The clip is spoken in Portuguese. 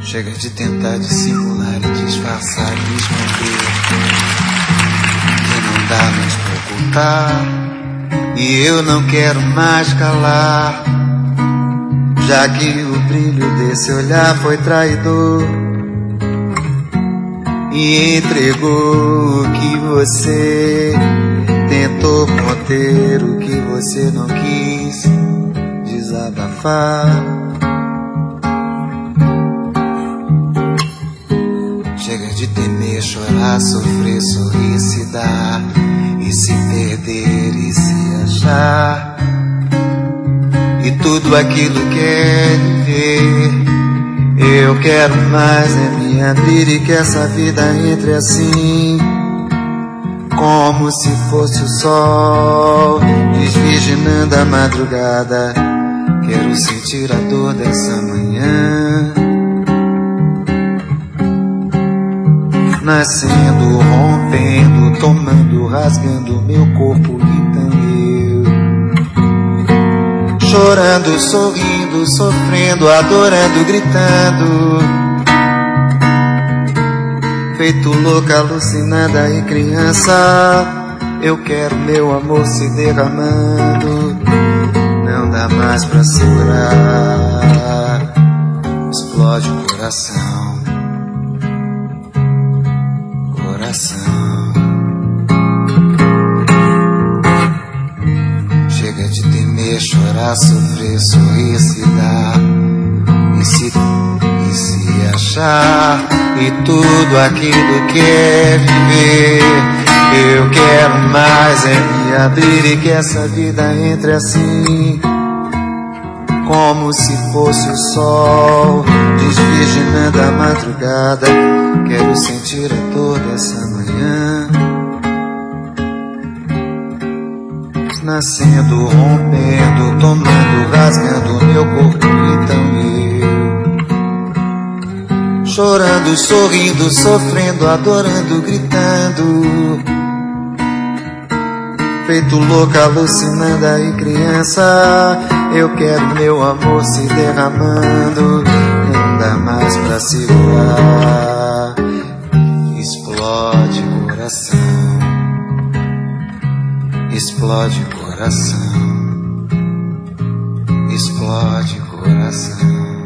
Chega de tentar dissimular e disfarçar e esconder, que não dá mais pra ocultar. E eu não quero mais calar, já que o brilho desse olhar foi traidor e entregou o que você tentou conter, o que você não quis desabafar. Chega de temer, chorar, sofrer, sorrir, se dar e se perder e se achar. E tudo aquilo quer viver. Eu quero mais é me abrir e que essa vida entre assim, como se fosse o sol desvirginando a madrugada. Quero sentir a dor dessa manhã, nascendo, rompendo, tomando, rasgando meu corpo. Então eu, chorando, sorrindo, sofrendo, adorando, gritando, feito louca, alucinada e criança. Eu quero meu amor se derramando, não dá mais pra segurar. Explode o coração, coração. Chega de temer, chorar, sofrer, sorrir, se dar e se achar. E tudo aquilo que é viver. Eu quero mais é me abrir e que essa vida entre assim, como se fosse o sol desvirginando a madrugada. Quero sentir a dor dessa manhã, nascendo, rompendo, tomando, rasgando meu corpo. Então eu, chorando, sorrindo, sofrendo, adorando, gritando, feito louca, alucinada e criança. Eu quero meu amor se derramando, não dá mais pra segurar. Explode coração, explode coração, explode coração.